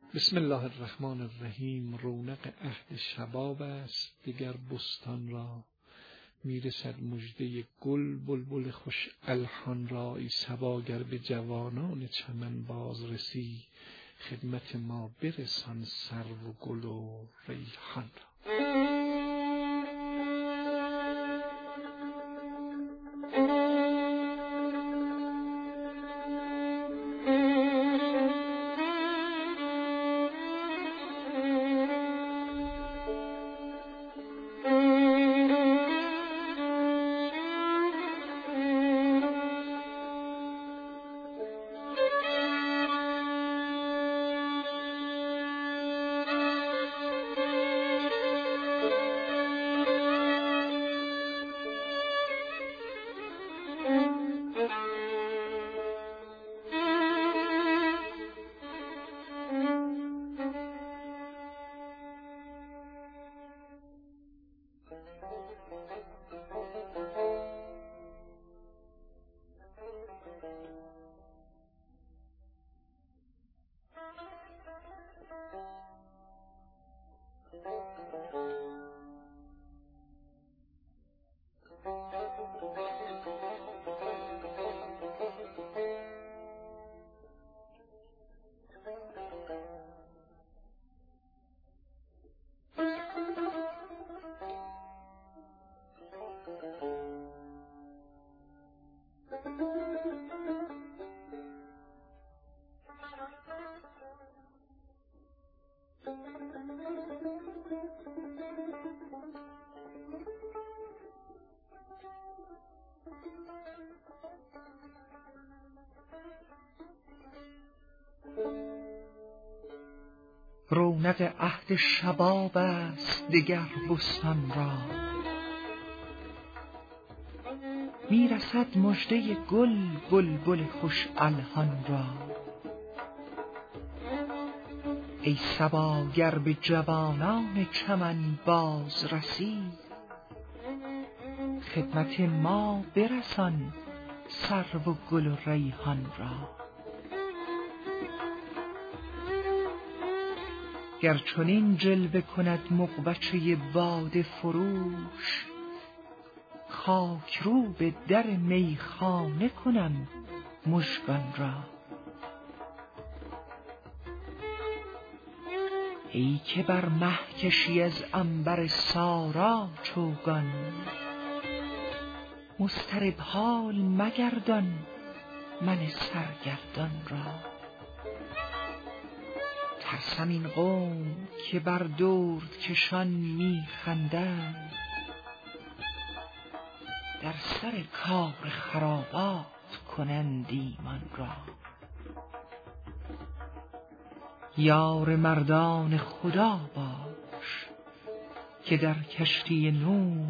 بسم الله الرحمن الرحیم. رونق عهد شباب است دگر بستان را، میرسد مژده گل بلبل خوش الحان را. ای صبا گر به جوانان چمن باز رسی، خدمت ما برسان سرو و گل و ریحان را. رونق عهد شباب است دگر بستان را، میرسد مژده گل بلبل خوش الحان را. ای صبا گر به جوانان چمن باز رسی، خدمت ما برسان سرو و گل و ریحان را. گر چنین جلوه کند مغبچه باده فروش، خاک رو به در میخانه کنم مژگان را. ای که بر مه کشی از عنبر سارا چوگان، مضطرب حال مگردان من سرگردان را. ترسم این قوم که بر دردکشان میخندند، در سر کار خرابات کنند ایمان را. یار مردان خدا باش که در کشتی نوح،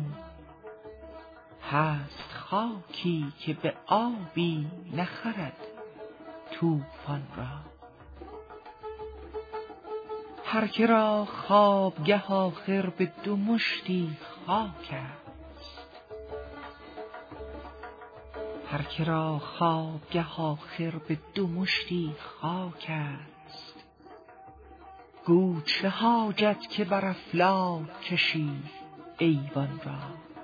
هست خاکی که به آبی نخرد طوفان را. هر که را خوابگه آخر به دو مشتی خاک است، هر که را خوابگه آخر به دو مشتی خاک است. گو چه حاجت که بر افلاک کشی ایوان را.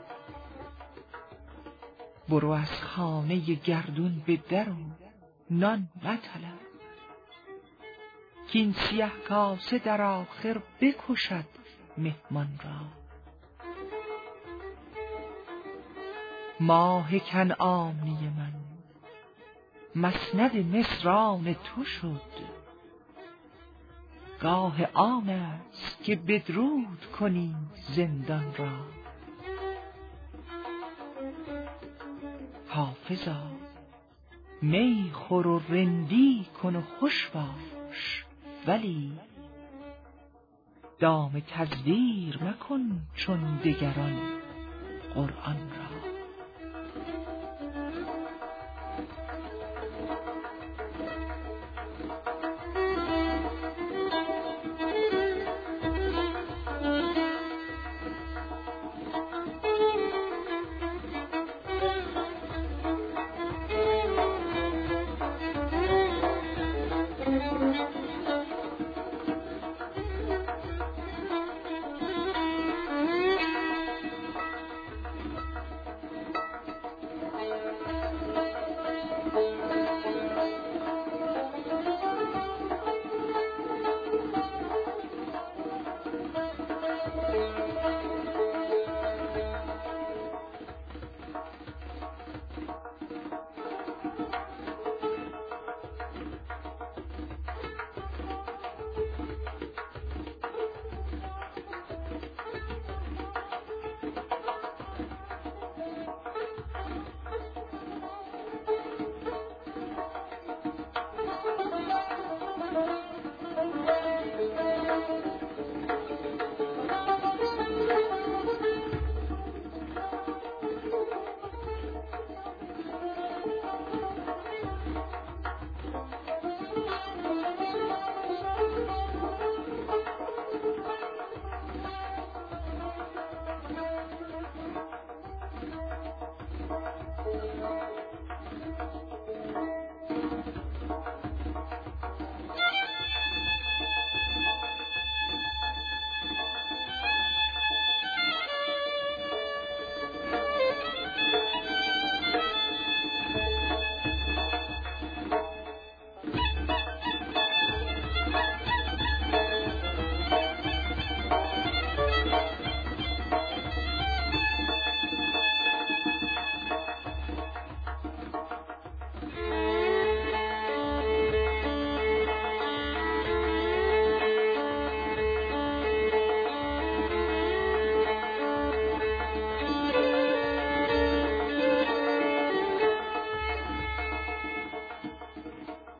برو از خانه گردون به در و نان مطلب، کین سیه کاسه در آخر بکشد مهمان را. ماه کنعانی من مسند مصران تو شد، گاه آن است که بدرود کنی زندان را. حافظا می خور و رندی کن و خوش باش، ولی دام تزویر مکن چون دگران قرآن را.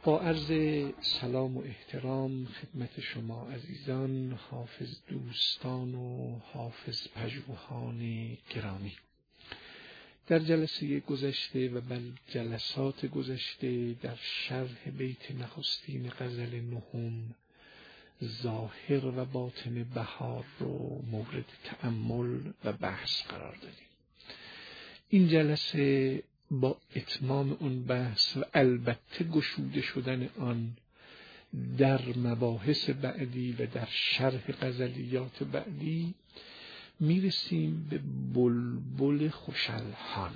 با عرض سلام و احترام خدمت شما عزیزان، حافظ دوستان و حافظ پژوهان گرامی، در جلسه گذشته و بل جلسات گذشته در شرح بیت نخستین غزل نهم ظاهر و باطن بهار رو مورد تأمل و بحث قرار دادیم. این جلسه با اتمام اون بحث و البته گشوده شدن آن در مباحث بعدی و در شرح غزلیات بعدی میرسیم به بلبل خوشالحان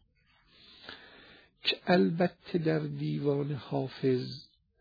که البته در دیوان حافظ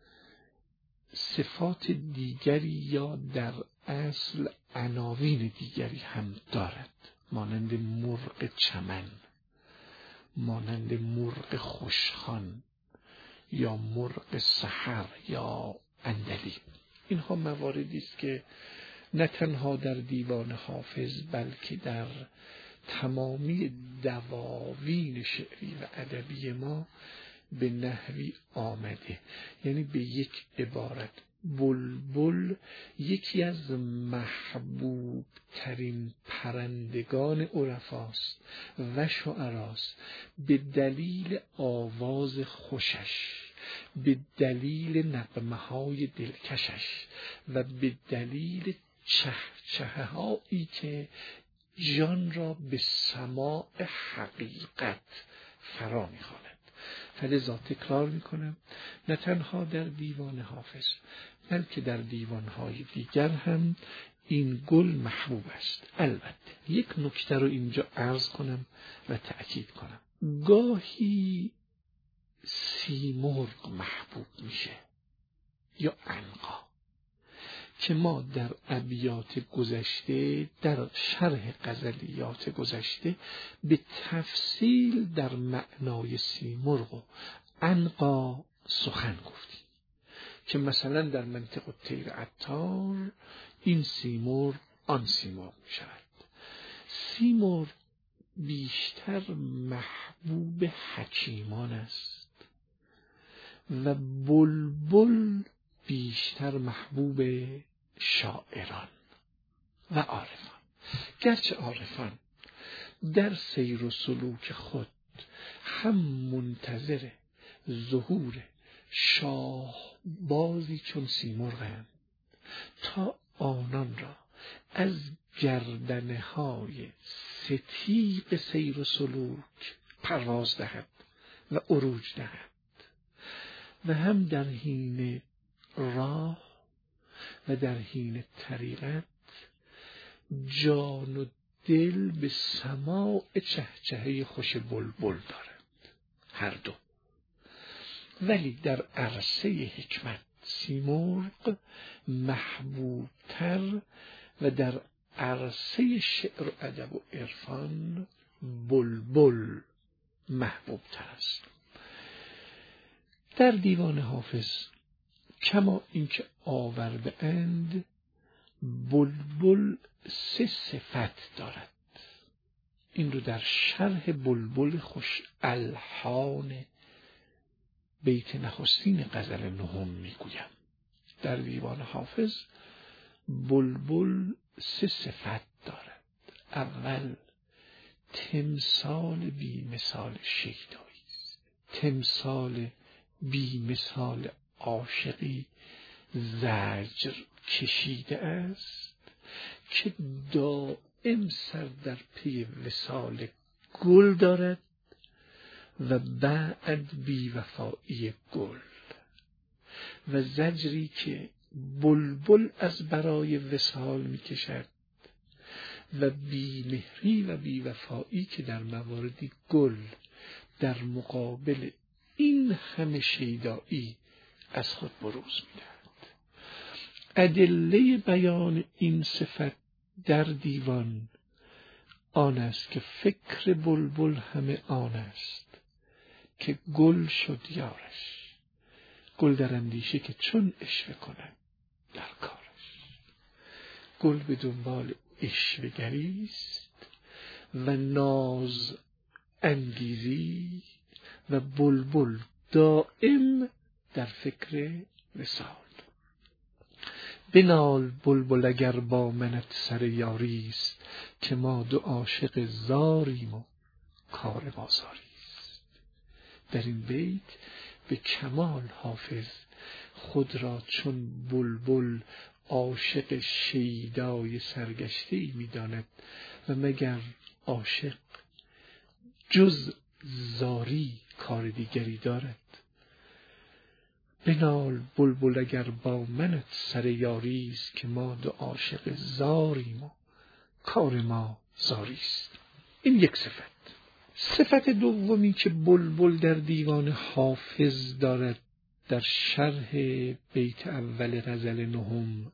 صفات دیگری یا در اصل عناوین دیگری هم دارد، مانند مرغ چمن، مانند مرغ خوشخوان یا مرغ سحر یا عندلیب. اینها مواردی است که نه تنها در دیوان حافظ بلکه در تمامی دواوین شعری و ادبی ما به نحوی آمده. یعنی به یک عبارت بلبل یکی از محبوب ترین پرندگان عرفاست و شعراست، به دلیل آواز خوشش، به دلیل نغمه‌های دلکشش و به دلیل چهچهه‌هایی که جان را به سماع حقیقت فرا می‌خواند. فلذا تکرار میکنم، نه تنها در دیوان حافظ بلکه در دیوانهای دیگر هم این گل محبوب است. البته یک نکته رو اینجا عرض کنم و تأکید کنم، گاهی سیمرغ محبوب میشه یا عنقا که ما در ابیات گذشته، در شرح غزلیات گذشته به تفصیل در معنای سیمرغ و عنقا سخن گفتیم که مثلا در منطق الطیر عطار این سیمرغ آن سیمرغ می شود. سیمرغ بیشتر محبوب حکیمان است و بلبل بیشتر محبوب شاعران و عارفان، گرچه عارفان در سیر و سلوک خود هم منتظر ظهور شاهبازی چون سیمرغند تا آنان را از گردنه‌های ستیغ سیر و سلوک پرواز دهد و عروج دهد و هم در حین راه و در حین طریقت جان و دل به سماع چهچهه خوش بلبل دارد، هر دو. ولی در عرصه حکمت سیمرغ محبوبتر و در عرصه شعر و ادب و عرفان بلبل محبوبتر است. در دیوان حافظ کما اینکه آورده اند، بلبل 3 صفت دارد. این رو در شرح بلبل خوش الحان بیت نخستین غزل نهم میگویم. در دیوان حافظ بلبل 3 صفت دارد. اول، تمثال بی مثال شیدایی است، تمثال بی مثال عاشقی زجر کشیده است که دائم سر در پی وصال گل دارد و بعد بی وفایی گل، و زجری که بلبل از برای وصال می کشد و بی‌مهری و بی‌وفایی که در مواردی گل در مقابل این همه شیدایی از خود بروز می‌دهد. ادله بیان این صفت در دیوان آن است که فکر بلبل همه آن است که گل شد یارش، گل در اندیشه که چون عشوه کند در کارش. گل به دنبال عشوه‌گری است و ناز انگیزی و بلبل دائم در فکر وصال. بنال بلبل اگر با منت سر یاری است، که ما دو عاشق زاریم و کار ما زاری است. در این بیت به کمال حافظ خود را چون بلبل عاشق شیدای سرگشته ای می داند و مگر عاشق جز زاری کار دیگری دارد. بنال بلبل اگر با منت سر یاری است، که ما دو عاشق زاریم و کار ما زاری است. این یک صفت. صفت دومی که بلبل در دیوان حافظ دارد در شرح بیت اول غزل نهم،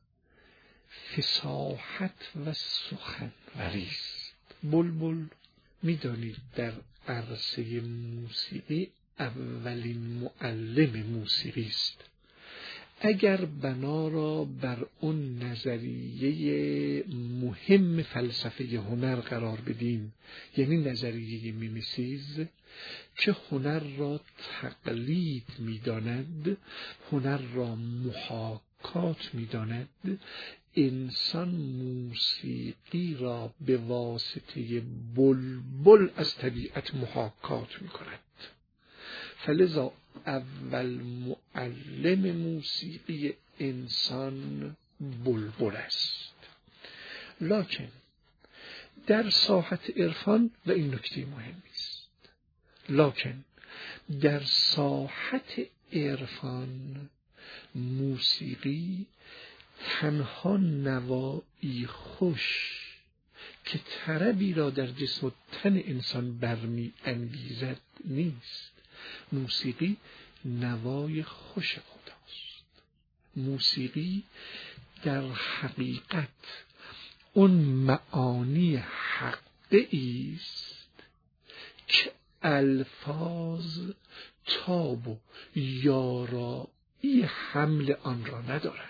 فصاحت و سخنوری است. بلبل می‌دانید در عرصه موسیقی اولین معلم موسیقی است. اگر بنا را بر اون نظریه مهم فلسفه هنر قرار بدیم، یعنی نظریه میمیسیز که هنر را تقلید می‌داند، هنر را محاکات می‌داند، انسان موسیقی را به واسطه بلبل از طبیعت محاکات می‌کند. فلذا اول معلم موسیقی انسان بلبل است. لکن در ساحت عرفان، و این نکته مهمی است، لکن در ساحت عرفان موسیقی تنها نوایی خوش که طربی را در جسم و تن انسان برمی انگیزد نیست. موسیقی نوای خوش خداست. موسیقی در حقیقت اون معانی حقه است که الفاظ تاب و یارایی حمل آن را ندارند.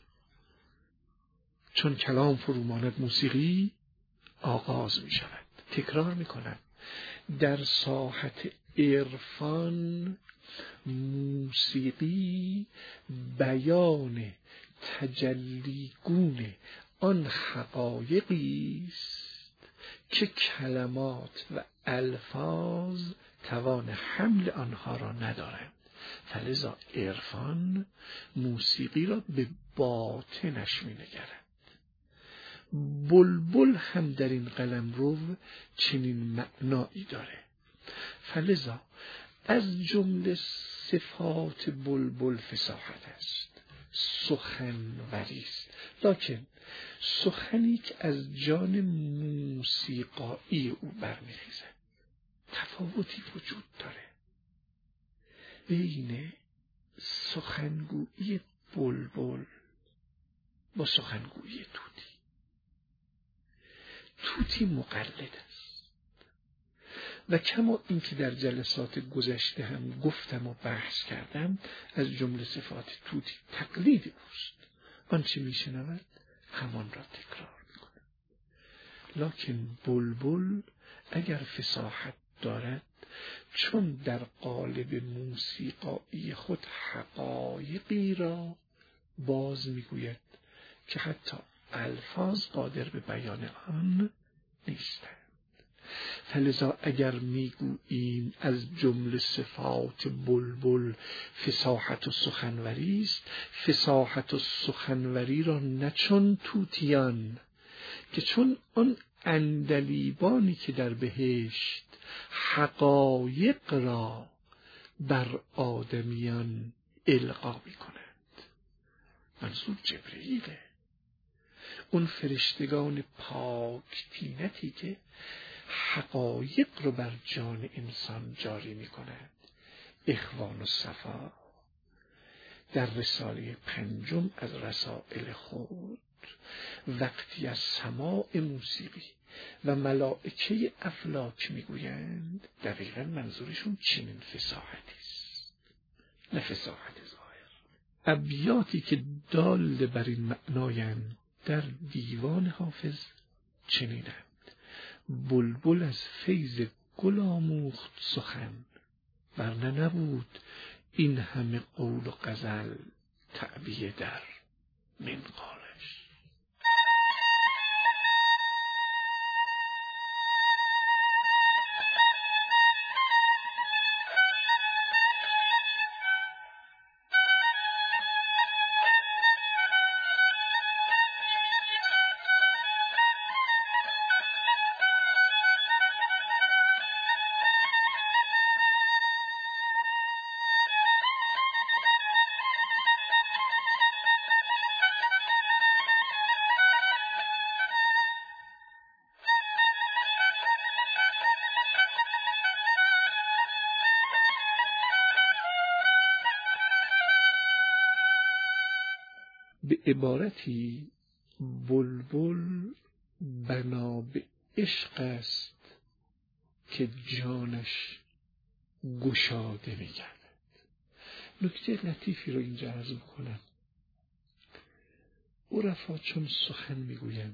چون کلام فروماند موسیقی آغاز می شود. تکرار می کنم، در ساحت عرفان موسیقی بیان تجلیگون آن حقایقی است که کلمات و الفاظ توان حمل آنها را ندارند. فلذا عرفان موسیقی را به باطنش می نگرد. بلبل هم در این قلمرو چنین معنایی داره. فلذا از جمله صفات بلبل فصاحت است، سخنوری است، لکن سخنی که از جان موسیقایی او برمیخیزد. تفاوتی وجود داره بین سخنگویی بلبل با سخنگویی توتی. توتی مقلد است و کما اینکه در جلسات گذشته هم گفتم و بحث کردم، از جمله صفات توتی تقلید اوست. آنچه میشنود همان را تکرار میکند. لکن بلبل اگر فصاحت دارد، چون در قالب موسیقایی خود حقایقی را باز میگوید که حتی الفاظ قادر به بیان آن نیستند. فلذا اگر میگوییم از جمله صفات بلبل فصاحت و سخنوری است، فصاحت و سخنوری را نه چون توتیان که چون آن عندلیبانی که در بهشت حقایق را بر آدمیان القا میکنند. منظور جبرئیله، اون فرشتگان پاک طینتی که حقایق رو بر جان انسان جاری میکنند. اخوان الصفا در رساله 5 از رسائل خود وقتی از سماع موسیقی و ملائکه افلاک میگویند، دقیقا منظورشون چنین فصاحتی است، نه فصاحت ظاهر. ابیاتی که دال بر این معنایند در دیوان حافظ چنینند: بلبل از فیض گل آموخت سخن، ورنه نبود این همه قول و غزل تعبیه در منقارش. به عبارتی بلبل بنا به عشق است که جانش گشاده می‌گردد. نکته لطیفی رو اینجا عرض می‌کنم. عرفا چون سخن می‌گویند،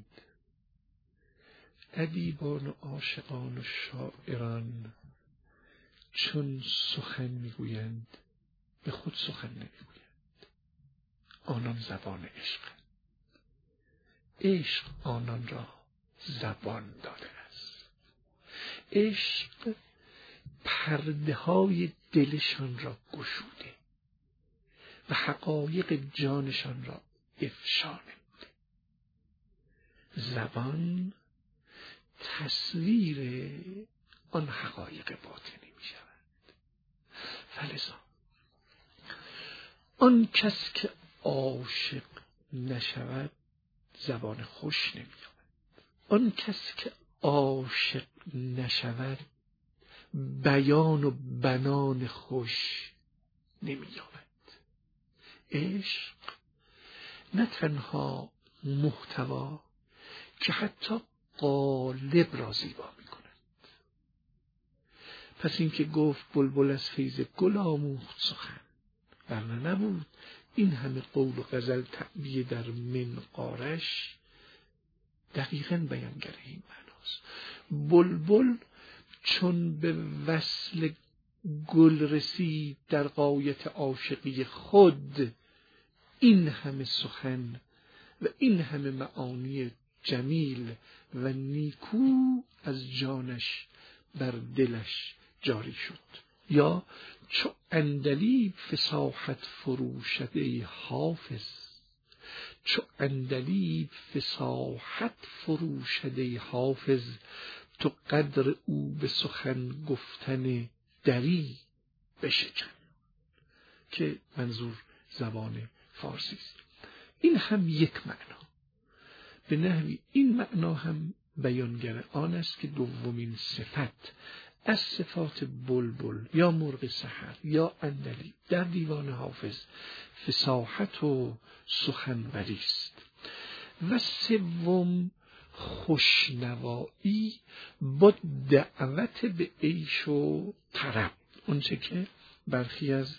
ادیبان و عاشقان و شاعران چون سخن می‌گویند به خود سخن نمی‌گویند. آنان زبان عشق، عشق آنان را زبان داده است. عشق پرده های دلشان را گشوده و حقایق جانشان را افشا نموده. زبان تصویر آن حقایق باطنی می شود. فلذا آن کس که عاشق نشود زبان خوش نمی‌یابد. آن کس که عاشق نشود بیان و بنان خوش نمی‌یابد. عشق نه تنها محتوا که حتی قالب را زیبا می‌کند. پس این که گفت بلبل از فیض گل آموخت سخن، ورنه نبود این همه قول و غزل تعبیه در منقارش دقیقاً بیانگر این معناست. بلبل چون به وصل گل رسید در غایت عاشقی خود، این همه سخن و این همه معانی جمیل و نیکو از جانش بر دلش جاری شد. یا چو عندلیب فصاحت فروشد ای حافظ، چو عندلیب فصاحت فروشد ای حافظ، تو قدر او به سخن گفتن دری بشکن، که منظور زبان فارسی است. این هم یک معنا. به نحوی این معنا هم بیانگر آن است که دومین صفت از صفات بلبل یا مرغ سحر یا عندلیب در دیوان حافظ فصاحت و سخنوری است. و سوم خوشنوایی با دعوت به عیش و طرب، اونچه که برخی از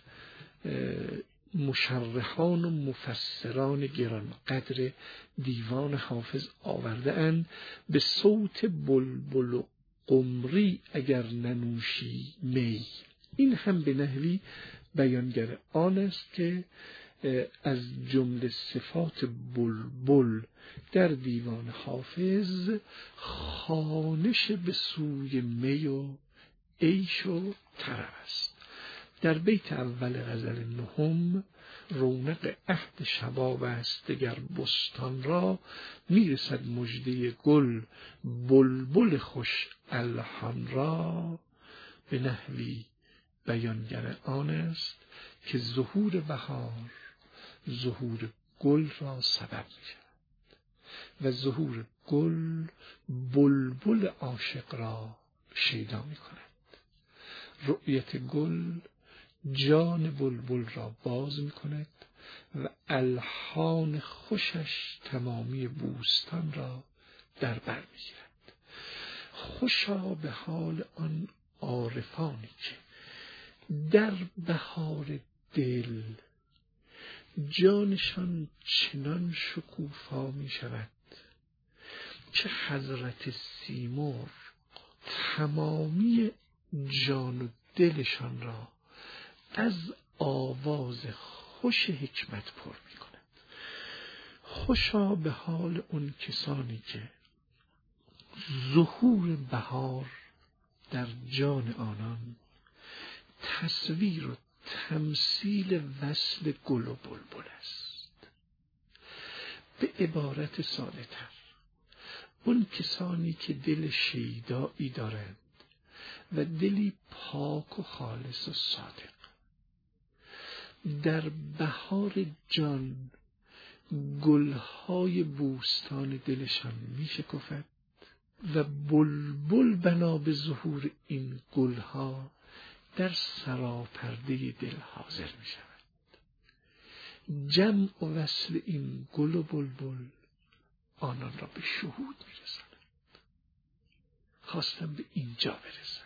مشرحان و مفسران گرانقدر دیوان حافظ آورده اند: به صوت بلبل و قمری اگر ننوشی می. این هم به نحوی بیانگر آن است که از جمله صفات بلبل در دیوان حافظ خوانش به سوی می و عیش و طرب است. در بیت اول غزل نهم: رونق عهد شباب است دگر بستان را، میرسد مژده گل بلبل خوش الحان را. به نحوی بیانگر آن است که ظهور بهار ظهور گل را سبب می‌شود و ظهور گل بلبل عاشق را شیدا می‌کند. رؤیت گل جان بلبل را باز می‌کند و الحان خوشش تمامی بوستان را در بر می‌گیرد. خوشا به حال آن عارفانی که در بهار دل جانشان چنان شکوفا می شود که حضرت سیمرغ تمامی جان و دلشان را از آواز خوش حکمت پر می کند. خوشا به حال اون کسانی که ظهور بهار در جان آنان تصویر و تمثیل وصل گل و بلبل است. به عبارت ساده تر، اون کسانی که دل شیدایی دارند و دلی پاک و خالص و صادق، در بهار جان گلهای بوستان دلشان می شکفد و بلبل بنا به ظهور این گلها در سراپرده دل حاضر می شود. جمع و وصل این گل و بلبل آنان را به شهود می رسند. خواستم به اینجا برسم.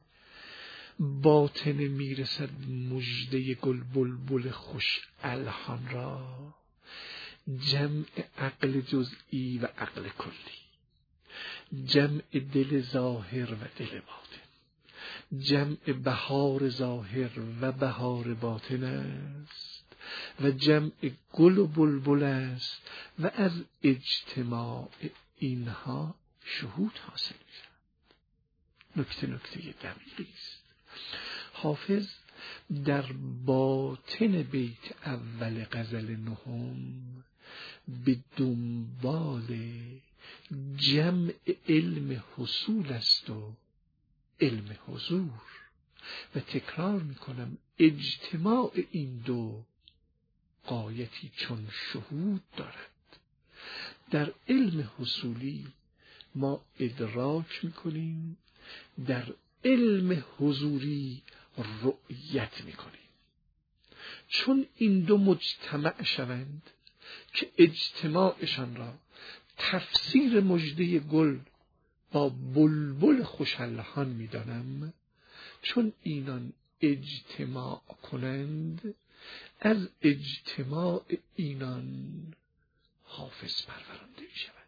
باطنه می رسد مژده گل بلبل خوش الحان را، جمع عقل جزئی و عقل کلی، جمع دل ظاهر و دل باطن، جمع بهار ظاهر و بهار باطن است و جمع گل و بلبل است و از اجتماع اینها شهود حاصل می شود. نکته دقیقی است. حافظ در باطن بیت اول غزل نهم به دنبال جمع علم حصول است و علم حضور و تکرار میکنم اجتماع این دو غایتی چون شهود دارد. در علم حصولی ما ادراک میکنیم، در علم حضوری رؤیت میکنیم. چون این دو مجتمع شوند که اجتماعشان را تفسیر مژده گل با بلبل خوش الحان میدانم، چون اینان اجتماع کنند، از اجتماع اینان حافظ پرورانده می شود،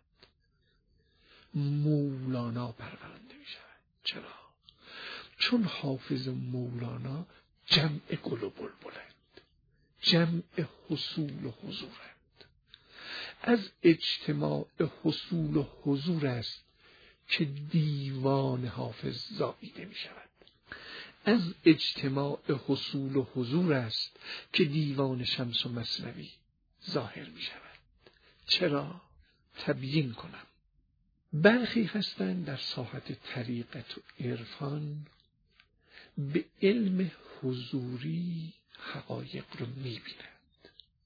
مولانا پرورانده می شود. چرا؟ چون حافظ و مولانا جمع گل و بلبلند، جمع حصول و حضورند. از اجتماع حصول و حضور است که دیوان حافظ زاییده می شود. از اجتماع حصول و حضور است که دیوان شمس و مثنوی ظاهر می شود. چرا؟ تبیین کنم. برخی هستند در ساحت طریقت و عرفان به علم حضوری حقایق رو می بینند،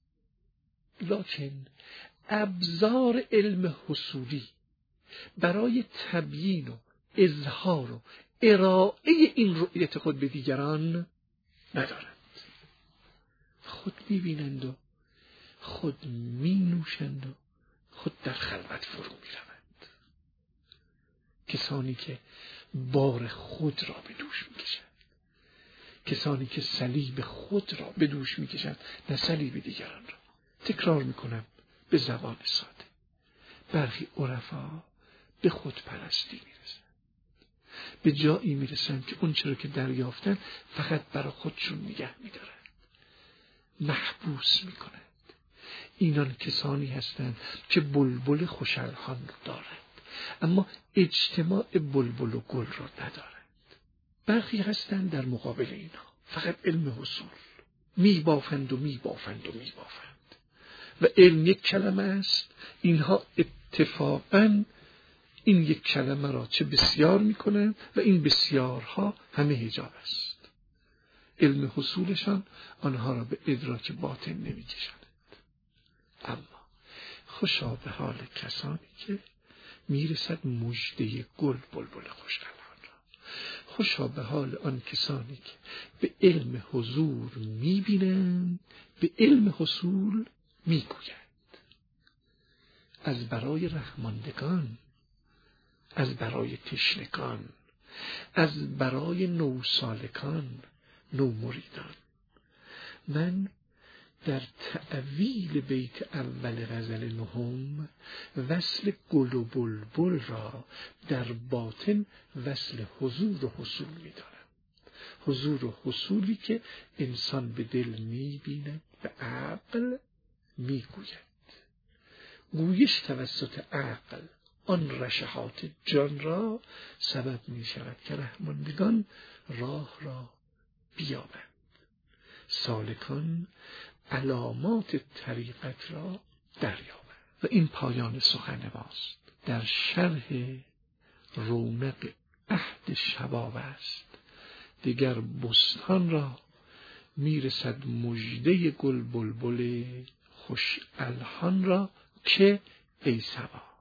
لکن ابزار علم حصولی برای تبیین و اظهار و ارائه این رؤیت خود به دیگران ندارند. خود می بینند و خود می نوشند و خود در خلوت فرو می روند. کسانی که بار خود را به دوش می کشند، کسانی که صلیب خود را به دوش می کشند، نه صلیب دیگران را. تکرار می کنم به زبان ساده. برخی عرفا به خودپرستی می رسند، به جایی می رسند که اون چرا که دریافتن فقط برای خودشون نگه می دارند، محبوس می کنند. اینان کسانی هستند که بلبل خوش الحان دارند اما اجتماع بلبل و گل را ندارند. برخی هستند در مقابل اینا فقط علم حصول، می بافند و می بافند و می بافند و علم یک کلمه است. اینها اتفاقاً این یک کلمه را چه بسیار می کنند و این بسیارها همه حجاب است. علم حصولشان آنها را به ادراک باطن نمی کشند. اما خوشا به حال کسانی که میرسد مژده گل بلبل خوش الحان را. خوشا به حال آن کسانی که به علم حضور میبینند، به علم حصول میگویند. از برای رحماندگان، از برای تشنگان، از برای نوسالکان، نومریدان. من در تأویل بیت اول غزل نهم وصل گل و بلبل را در باطن وصل حضور و حصول می دارم. حضور و حصولی که انسان به دل می‌بیند و عقل می‌گوید. گویش توسط عقل آن رشحات جان را سبب می‌شود که رهماندگان راه را بیابند، سالکان علامات طریقت را دریابند. و این پایان سخن ماست در شرح رونق عهد شباب است. دیگر بستان را میرسد مژده گل بلبل خوش الحان را که ای صبا